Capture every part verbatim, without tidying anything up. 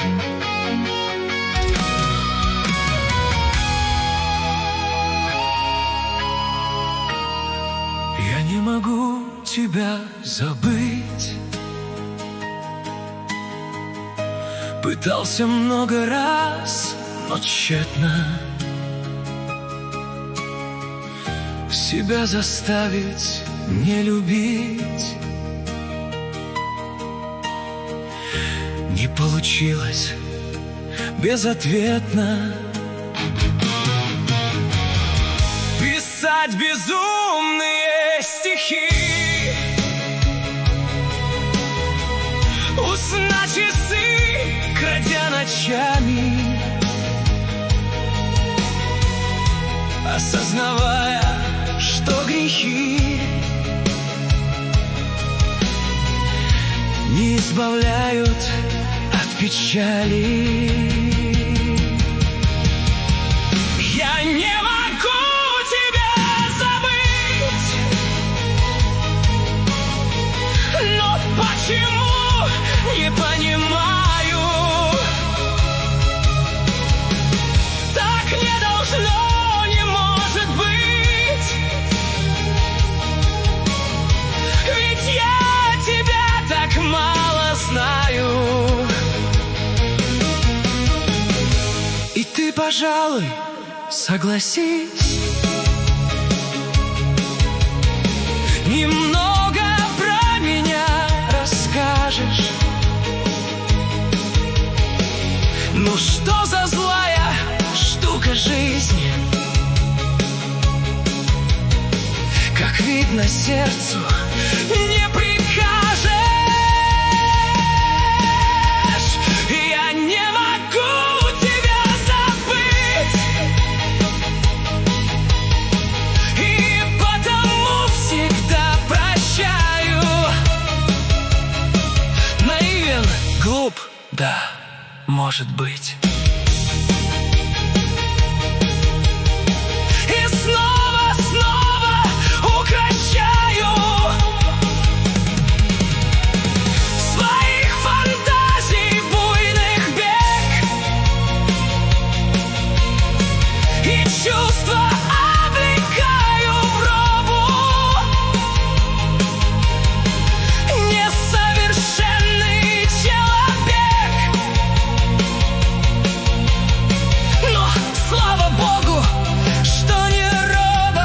Я не могу тебя забыть. Пытался много раз, но тщетно себя заставить не любить. Не получилось безответно. Писать безумные стихи, уснуть часы, крадя ночами, осознавая, что грехи не избавляют от печали. Я не могу тебя забыть, но почему не понимаю? Так не должно, не может быть, ведь я тебя так мало знаю. И ты, пожалуй, согласись, немного про меня расскажешь. Ну что за злая штука жизнь, как видно, сердцу не прикажешь. Я не могу тебя забыть, и потому всегда прощаю. Наивен, глуп, да, может быть. И снова, снова укращаю своих фантазий буйных бег, и чувства облекаю в робу. Несовершенный человек, но слава Богу, что не робот.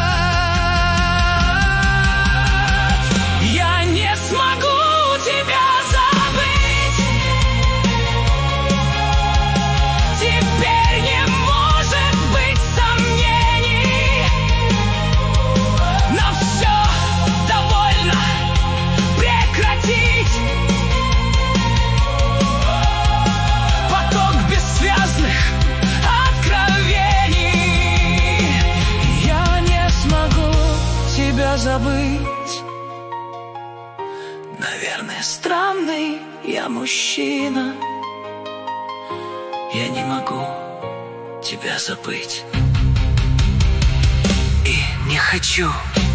Я не смогу тебя забыть, теперь не может быть сомнений. На все довольно прекратить поток бессвязных откровений. Я не смогу тебя забыть. Наверное, странный я мужчина. Я не могу тебя забыть и не хочу